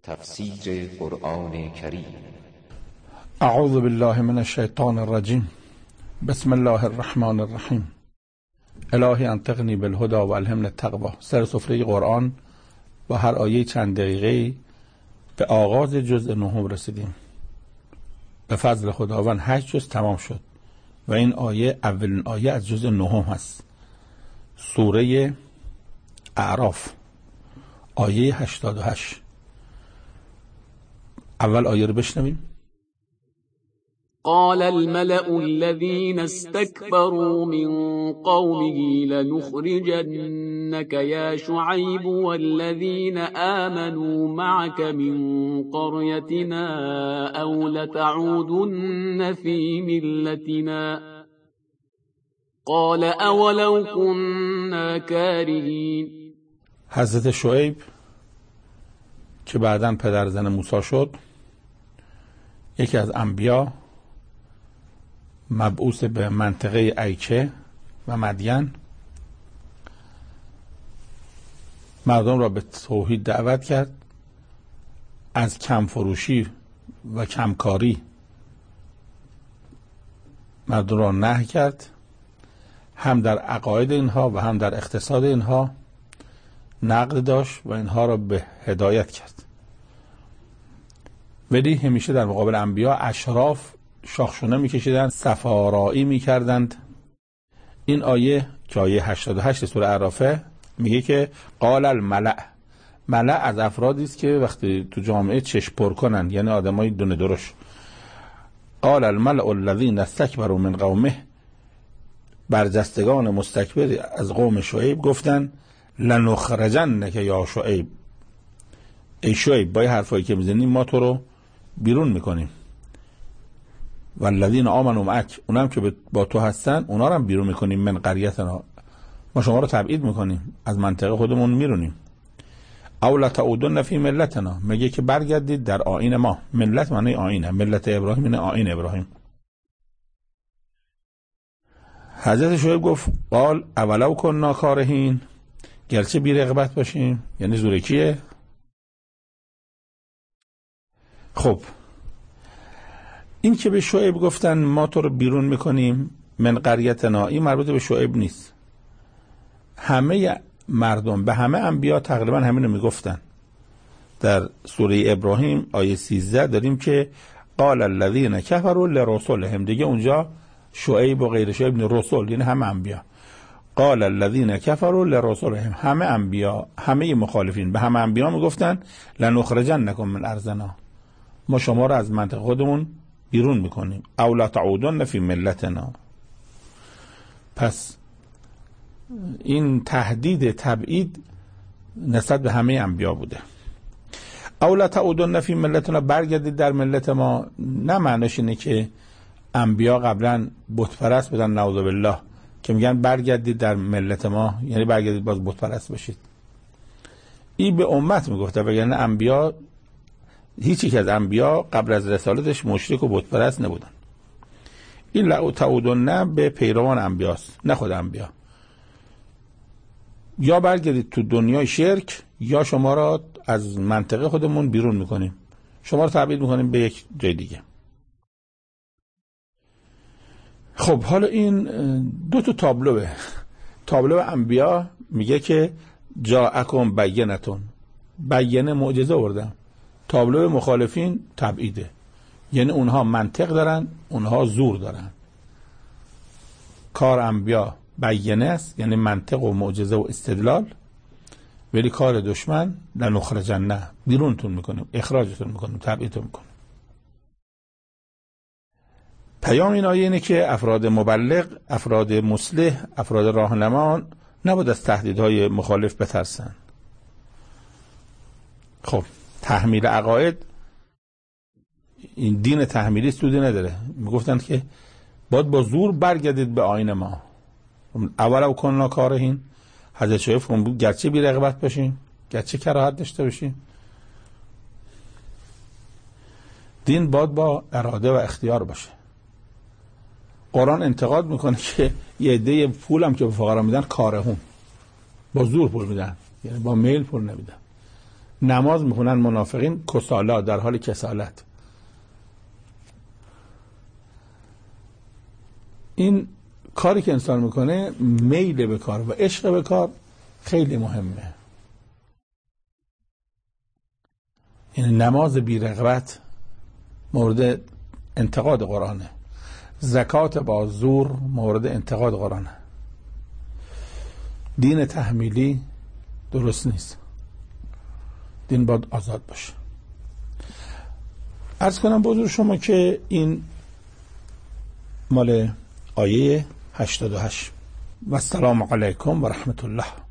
تفسیر قرآن کریم. اعوذ بالله من الشیطان الرجیم. بسم الله الرحمن الرحیم. الهی انطقنی بالهدى و الهمنی التقوی. سر سفره قرآن با هر آیه چند دقیقه به آغاز جزء نهم رسیدیم. به فضل خداوند 8 جزء تمام شد و این آیه اولین آیه از جزء نهم هست. سوره اعراف آیه 88. اول آیه رو بشنویم. قال الملأ الذين استكبروا من قومه لنخرجنك يا شعيب والذين آمنوا معك من قريتنا أو لتعودن في ملتنا قال أولو كنا كارهين. حضرت شعیب که بعداً پدر زن موسی شد، یکی از انبیا مبعوث به منطقه ایکه و مدین، مردم را به توحید دعوت کرد، از کم فروشی و کمکاری مردم را نهی کرد، هم در عقاید اینها و هم در اقتصاد اینها نقد داشت و اینها را به هدایت کرد. ولی همیشه در مقابل انبیا اشراف شاخشونه میکشیدند، سفارایی میکردند. این آیه که آیه 88 سوره اعرافه میگه که قال الملأ. ملأ از افرادی است که وقتی تو جامعه چشم پر کنن، یعنی آدمای دونه درشت. قال الملأ الذين استكبروا من قومه، برجستگان مستکبر از قوم شعیب گفتن لنخرجنک یا شعیب، ای شعیب با این حرفایی که میزنیم ما تو رو بیرون میکنیم. والذین آمنوا معک، اونم که با تو هستن اونا رو هم بیرون میکنیم. من قریتنا، ما شما رو تبعید میکنیم، از منطقه خودمون میرونیم. او لتعودن فی ملتنا، میگه که برگردید در آیین ما. ملت معنی آیینه، ملت ابراهیم یعنی آیین ابراهیم. حضرت شعیب گفت قال اولو کنا کارهین، گرچه بی رغبت باشیم، یعنی زورکیه. خب این که به شعیب گفتن ما تو رو بیرون میکنیم من قریتنا، این مربوط به شعیب نیست. همه مردم به همه انبیا تقریبا همین رو میگفتن. در سوره ابراهیم آیه 13 داریم که قال الذين كفروا لرسلهم، دیگه اونجا شعیب و غیر شعیب رسول یعنی همه انبیا. قال الذين كفروا لرسلهم، همه انبیا، همه مخالفین به همه انبیا میگفتن لنخرجنکم من ارضنا، ما شما رو از منطقه خودمون بیرون میکنیم. او لا تعودن فی ملتنا. پس این تهدید تبعید نسبت به همه انبیا بوده. او لا تعودن فی ملتنا، برگردید در ملت ما، نه معنیش اینه که انبیا قبلا بت پرست بودن نعوذ بالله که میگن برگردید در ملت ما یعنی برگردید باز بت پرست بشید. این به امت میگفته، وگرنه انبیا، هیچ یک از انبیا قبل از رسالتش مشرک و بت پرست نبودن. این لا تعودن به پیروان انبیاست، نه خود انبیا. یا برگردید تو دنیای شرک یا شما را از منطقه خودمون بیرون میکنیم، شما رو تبعید میکنیم به یک جای دیگه. خب حالا این دو تا تابلو انبیا میگه که جاءکم بینتون، بیانه معجزه آوردن. تابلو مخالفین تبعیده، یعنی اونها منطق دارن، اونها زور دارن. کار انبیا بیانه است، یعنی منطق و معجزه و استدلال، ولی کار دشمن لنخرجنه، بیرونتون میکنیم، اخراجتون میکنیم، تبعیدتون میکنیم. پیام این آیه اینه که افراد مبلغ، افراد مصلح، افراد راهنما نباید از تهدیدهای مخالف بترسن. خب تحمیل عقاید، این دین تحمیلی سودی نداره. میگفتن که باید با زور برگردید به آیین ما. اولو کنا کارهین، حضرت شعیب بود گرچه بی رغبت باشیم، گرچه کراهت داشته باشیم، دین باید با اراده و اختیار باشه. قرآن انتقاد میکنه که یه عده پول هم که به فقرا میدن کارهون، با زور پول میدن، یعنی با میل پول نمیدن. نماز میخونن منافقین کسالا، در حال کسالت. این کاری که انسان میکنه، میل به کار و عشق به کار خیلی مهمه. این نماز بی رغبت مورد انتقاد قرآنه، زکات با زور مورد انتقاد قرآنه. دین تحمیلی درست نیست، دین باید آزاد باشه. عرض کنم بزرگ شما که این مال آیه 88. و السلام علیکم و رحمت الله.